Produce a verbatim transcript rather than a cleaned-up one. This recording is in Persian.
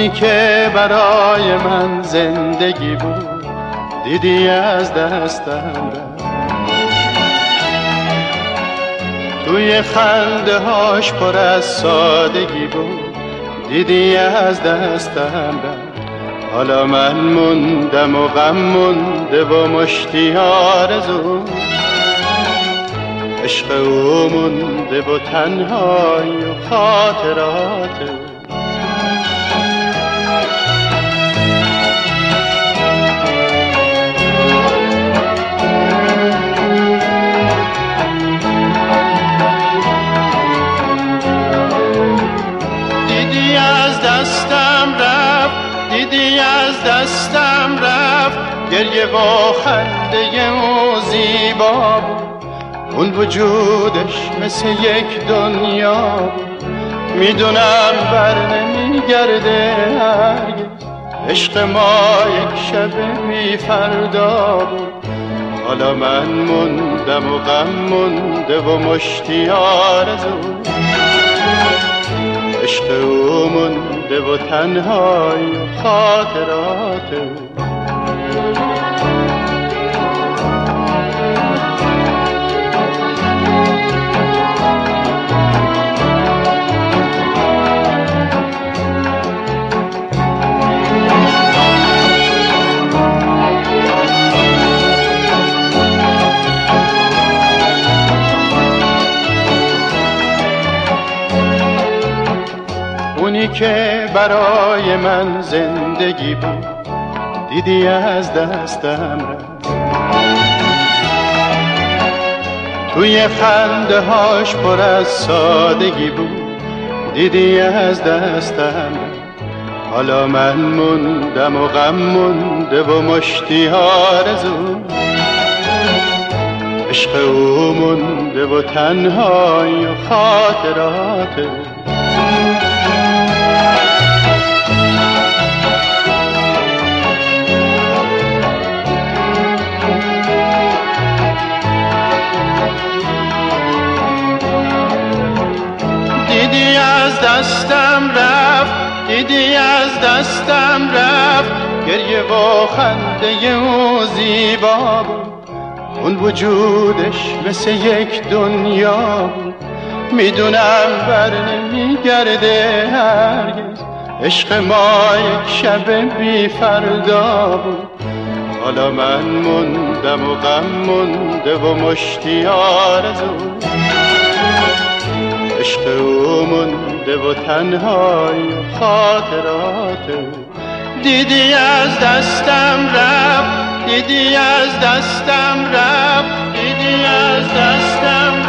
اونی که برای من زندگی بود دیدی از دستم رفت. توی خنده هاش پر از سادگی بود دیدی از دستم رفت. حالا من موندم و غم مونده و مشتی آرزو، عشق او مونده و تنهایی و خاطرات او. دیدی از دستم رفت، دیدی از دستم رفت، گریه و خنده او زیبا بود. اون وجودش مثل یک دنیا بود. میدونم بر نمیگرده هرگز، عشق ما یک شب بی فردا بود. حالا من موندم و غم مونده و مشتی آرزو، عشق او مونده و تنهایی و خاطرات او. اونی که برای من زندگی بود دیدی از دستم رفت. توی خنده هاش پر از سادگی بود دیدی از دستم رفت. حالا من موندم و غم مونده و مشتی آرزو، عشق او مونده و تنهایی و خاطرات او. دیدی از دستم رفت، دیدی از دستم رفت، گریه و خنده او زیبا بود. اون وجودش مثل یک دنیا بود. میدونم بر نمیگرده هرگز، عشق ما یک شب بی فردا بود. حالا من موندم و غم مونده و مشتی آرزو، عشق او مونده و تنهایی و خاطرات او. دیدی از دستم رفت، دیدی از دستم رفت، دیدی از دستم